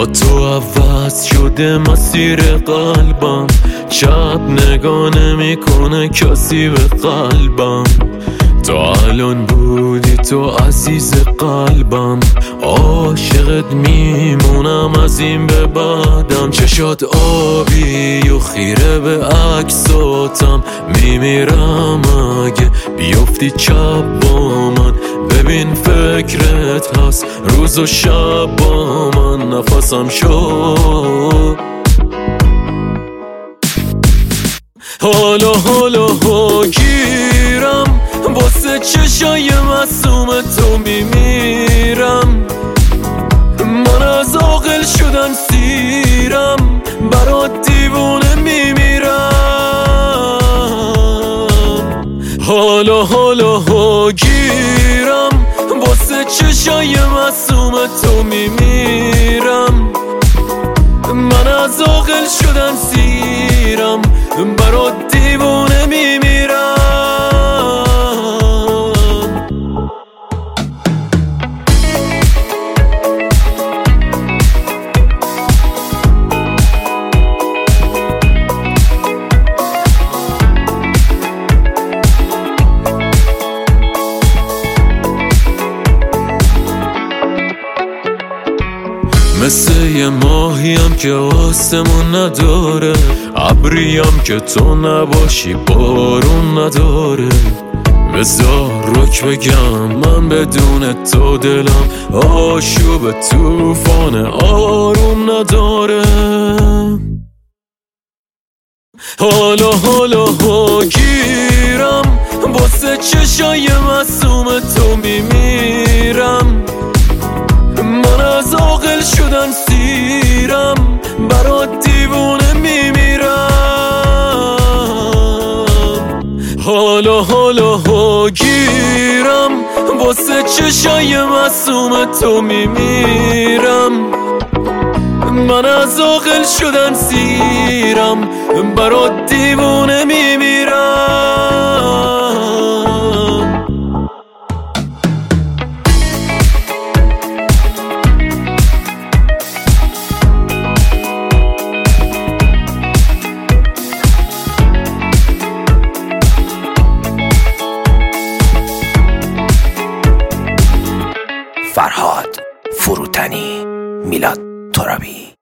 با تو عوض شده مسیر قلبم، شب نگاه نمیکنه کسی به قلبم. تا الان بودی تو عزیز قلبم، عاشقت میمونم از این به بعدم. چشات آبی و خیره به عکساتم، میمیرم اگه بیفتی چپ با من. ببین فکرت هست روز و شب با من، نفسم شد حالا گیرم، واسه چشای معصوم تو میمیرم. من از عاقل شدن سیرم، برات دیوونه میمیرم. حالا گیرم، واسه چشای معصوم تو میمیرم. من از عاقل شدن سیرم، برات دیوونه میمیرم. مثل یه ماهیم که آسمون نداره، ابریم که تو نباشی بارون نداره. بذار رک بگم من بدون تو دلم آشوب توفان آروم نداره. حالا گیرم، واسه چشای معصوم تو میمیرم. من از عاقل شدن سیرم، برات دیوونه میمیرم. حالا گیرم، واسه چشای معصوم تو میمیرم. من از عاقل شدن سیرم، برات دیوونه میمیرم. فرهاد فروتنی، میلاد ترابی.